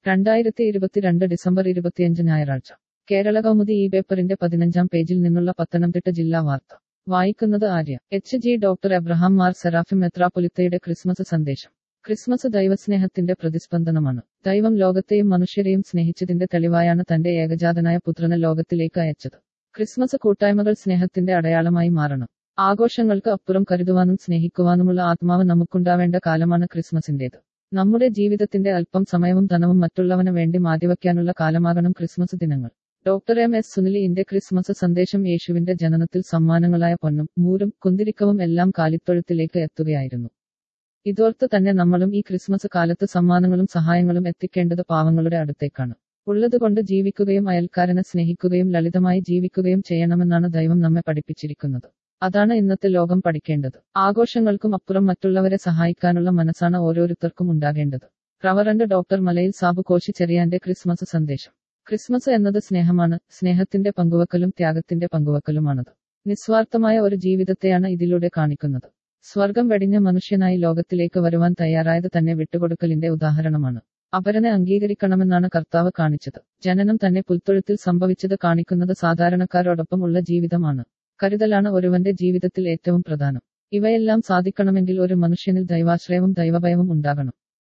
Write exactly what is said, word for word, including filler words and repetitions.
രണ്ടായിരത്തി ഇരുപത്തിരണ്ട് ഡിസംബർ ഇരുപത്തിയഞ്ച് ഞായറാഴ്ച കേരള കൗമുദി ഈ പേപ്പറിന്റെ പതിനഞ്ചാം പേജിൽ നിന്നുള്ള പത്തനംതിട്ട ജില്ലാ വാർത്ത വായിക്കുന്നത് Arya. H G doctor Abraham Mar Serafim മെത്രാപ്പൊലിത്തയുടെ ക്രിസ്മസ് സന്ദേശം. ക്രിസ്മസ് ദൈവസ്നേഹത്തിന്റെ പ്രതിസ്പന്ദനമാണ്. ദൈവം ലോകത്തെയും മനുഷ്യരെയും സ്നേഹിച്ചതിന്റെ തെളിവായാണ് തന്റെ ഏകജാതനായ പുത്രനെ ലോകത്തിലേക്ക് അയച്ചത്. ക്രിസ്മസ് കൂട്ടായ്മകൾ സ്നേഹത്തിന്റെ അടയാളമായി മാറണം. ആഘോഷങ്ങൾക്ക് അപ്പുറം കരുതുവാനും സ്നേഹിക്കുവാനുമുള്ള ആത്മാവ് നമുക്കുണ്ടാവേണ്ട കാലമാണ് ക്രിസ്മസിന്റേത്. നമ്മുടെ ജീവിതത്തിന്റെ അല്പം സമയവും ധനവും മറ്റുള്ളവന് വേണ്ടി മാറ്റിവെക്കാനുള്ള കാലമാകണം ക്രിസ്മസ് ദിനങ്ങൾ. ഡോക്ടർ എം എസ് സുനിലിന്റെ ക്രിസ്മസ് സന്ദേശം യേശുവിന്റെ ജനനത്തിൽ സമ്മാനങ്ങളായ പൊന്നും മൂരും കുന്തിരിക്കവും എല്ലാം കാലിത്തൊഴുത്തിലേക്ക് എത്തുകയായിരുന്നു. ഇതോർത്ത് തന്നെ നമ്മളും ഈ ക്രിസ്മസ് കാലത്ത് സമ്മാനങ്ങളും സഹായങ്ങളും എത്തിക്കേണ്ടത് പാവങ്ങളുടെ അടുത്തേക്കാണ്. ഉള്ളതുകൊണ്ട് ജീവിക്കുകയും അയൽക്കാരനെ സ്നേഹിക്കുകയും ലളിതമായി ജീവിക്കുകയും ചെയ്യണമെന്നാണ് ദൈവം നമ്മെ പഠിപ്പിച്ചിരിക്കുന്നത്. അതാണ് ഇന്നത്തെ ലോകം പഠിക്കേണ്ടത്. ആഘോഷങ്ങൾക്കും അപ്പുറം മറ്റുള്ളവരെ സഹായിക്കാനുള്ള മനസ്സാണ് ഓരോരുത്തർക്കും ഉണ്ടാകേണ്ടത്. റവറന്റ് ഡോക്ടർ മലയിൽ സാബു കോശി ചെറിയാന്റെ ക്രിസ്മസ് സന്ദേശം. ക്രിസ്മസ് എന്നത് സ്നേഹമാണ്. സ്നേഹത്തിന്റെ പങ്കുവെക്കലും ത്യാഗത്തിന്റെ പങ്കുവെക്കലുമാണത്. നിസ്വാർത്ഥമായ ഒരു ജീവിതത്തെയാണ് ഇതിലൂടെ കാണിക്കുന്നത്. സ്വർഗം വെടിഞ്ഞ മനുഷ്യനായി ലോകത്തിലേക്ക് വരുവാൻ തയ്യാറായത് തന്നെ വിട്ടുകൊടുക്കലിന്റെ ഉദാഹരണമാണ്. അപരനെ അംഗീകരിക്കണമെന്നാണ് കർത്താവ് കാണിച്ചത്. ജനനം തന്നെ പുൽത്തൊഴുത്തിൽ സംഭവിച്ചത് കാണിക്കുന്നത് സാധാരണക്കാരോടൊപ്പം ഉള്ള ജീവിതമാണ്. കരുതലാണ് ഒരുവന്റെ ജീവിതത്തിൽ ഏറ്റവും പ്രധാനം. ഇവയെല്ലാം സാധിക്കണമെങ്കിൽ ഒരു മനുഷ്യനിൽ ദൈവാശ്രയവും ദൈവഭയവും ഉണ്ടാകണം.